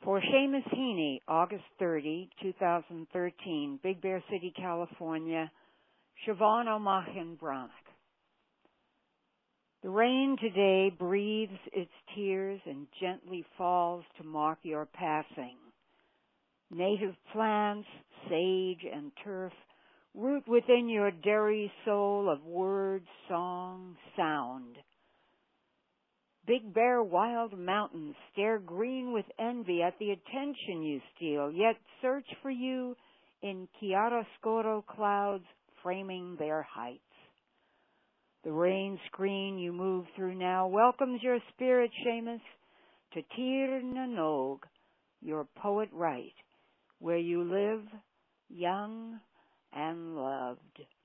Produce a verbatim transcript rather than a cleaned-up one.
For Seamus Heaney, August thirtieth, twenty thirteen, Big Bear City, California, Siobhan O'Machan Brannock. The rain today breathes its tears and gently falls to mark your passing. Native plants, sage and turf, root within your dairy soul of word, song, sound. Big bare wild mountains stare green with envy at the attention you steal, yet search for you in chiaroscuro clouds framing their heights. The rain screen you move through now welcomes your spirit, Seamus, to Tir na Nog, your poet right, where you live, young and loved.